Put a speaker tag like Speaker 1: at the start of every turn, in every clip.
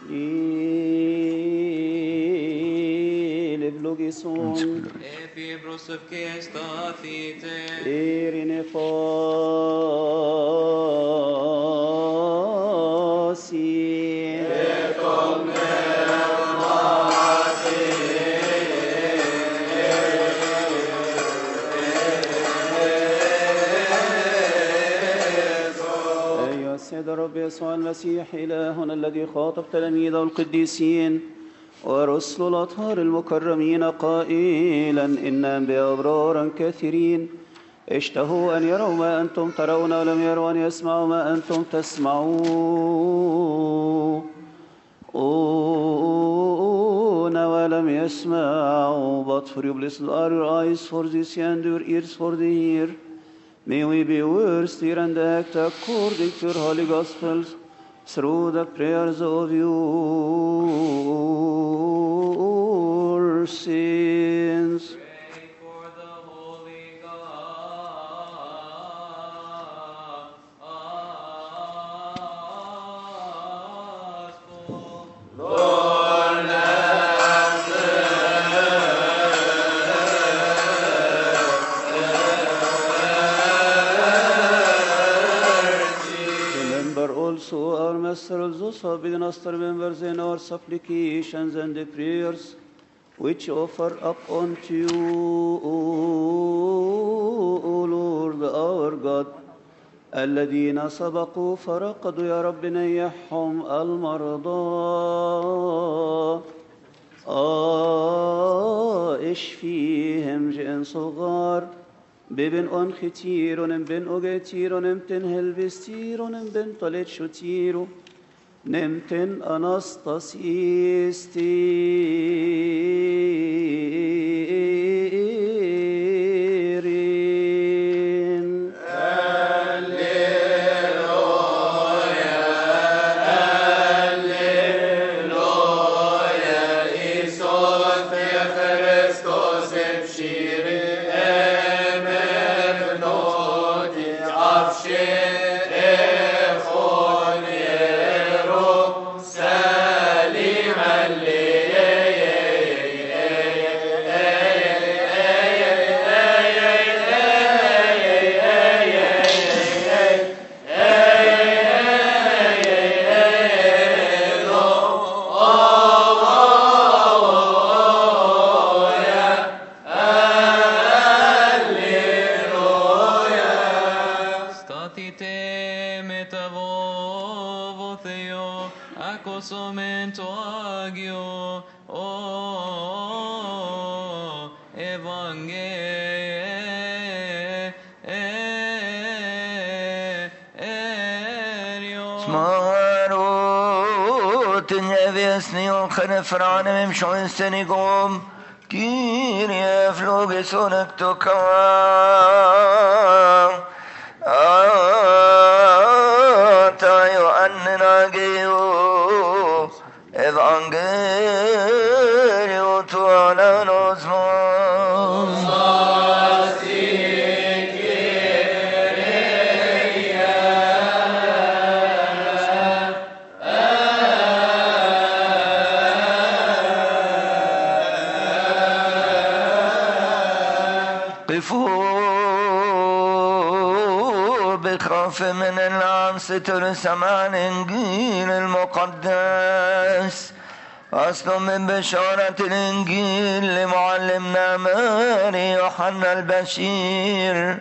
Speaker 1: Epilogisum
Speaker 2: Fibros of Kestathite
Speaker 1: Erinefasi أيها السيد الرب يسوع المسيح إلهنا الذي خاطب تلاميذه القديسين ورسل الأطهار المكرمين قائلا إن أنبياء أبرارا كثيرين اشتهوا أن يروا ما أنتم ترون ولم يروا أن يسمعوا ما أنتم تسمعون ولم يسمعوا. But for you blessed are your eyes for this and your ears for the hear. May we be words, hear and act according to your holy gospels through the prayers of your sins.
Speaker 2: Pray for the Holy Gospel.
Speaker 1: Remember also our Master, those who have been us to remember in our supplications and the prayers which offer up unto you, O Lord our God. الذين سبقوا فرقدوا يا رب نيحهم المرضى اشفيهم جئن صغار ببن أن ختير بن أجتير نمتن هلبستير بن طلت شتير نمتن أنستاسيستيرين
Speaker 2: Statite metavovo Theo, accosumento agio, o evangelio.
Speaker 3: Smarot nevjesni och khenefrane mem shoinstenigom, Kyrie flogison ektoka. Tayo annageo evangelio tuana nosmos. قفوا بخوف من العنصة سمع الإنجيل المقدس. أصل من بشارة الإنجيل لمعلمنا ماري يوحنا البشير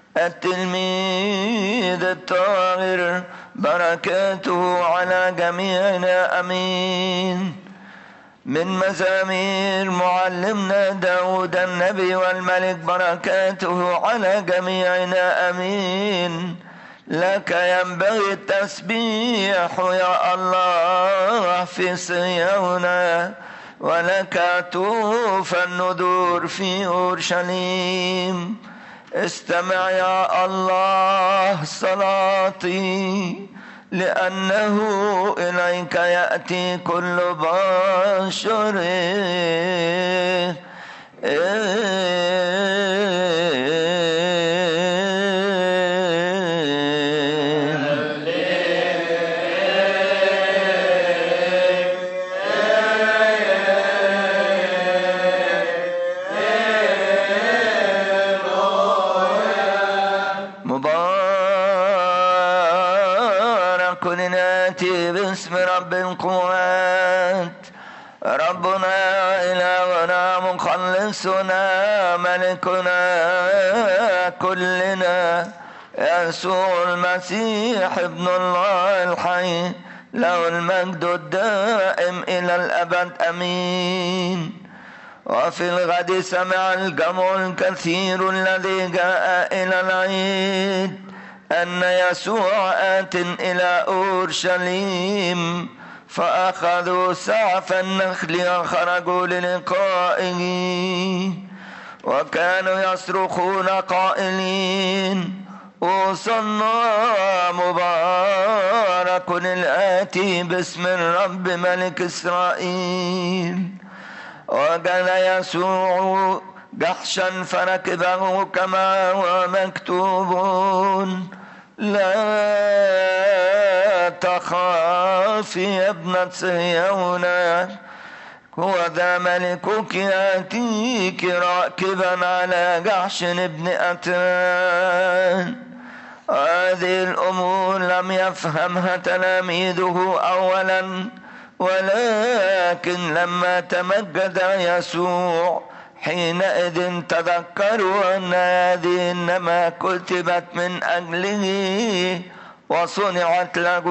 Speaker 3: التلميذ الطاهر، بركاته على جميعنا أمين. من مزامير معلمنا داود النبي والملك، بركاته على جميعنا أمين. لك ينبغي التسبيح يا الله في صيوننا، ولك توفى النذور في أورشليم. استمع يا الله صلاتي، لأنه إليك يأتي كل بشر. رب القوات، ربنا إلهنا مخلصنا ملكنا كلنا يسوع المسيح ابن الله الحي، له المجد الدائم إلى الأبد آمين. وفي الغد سمع الجمع الكثير الذي جاء إلى العيد أن يسوع آت إلى أورشليم، فأخذوا سعف النخل وخرجوا للقائه، وكانوا يصرخون قائلين: أوصلنا مبارك الآتي باسم الرب ملك إسرائيل. وجد يسوع جحشا فركبه كما هو مكتوب: لا تخافي يا ابنة صهيون، هو ذا ملكك يأتيك راكبا على جحش ابن أتان. هذه الأمور لم يفهمها تلاميذه أولا، ولكن لما تمجد يسوع حينئذ تذكروا أن هذه إنما كتبت من أجله وصنعت له.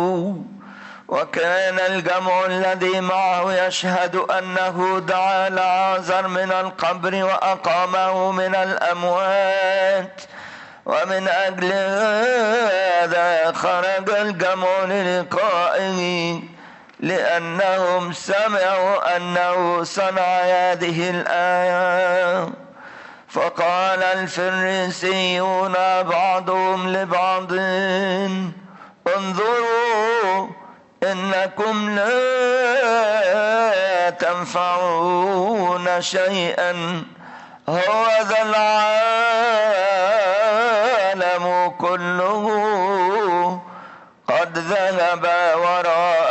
Speaker 3: وكان الجمع الذي معه يشهد أنه دعا لعازر من القبر وأقامه من الأموات، ومن أجل هذا خرج الجمع للقائه، لأنهم سمعوا أنه صنع هذه الآية. فقال الفريسيون بعضهم لبعض: انظروا إنكم لا تنفعون شيئا، هوذا العالم كله قد ذهب وراء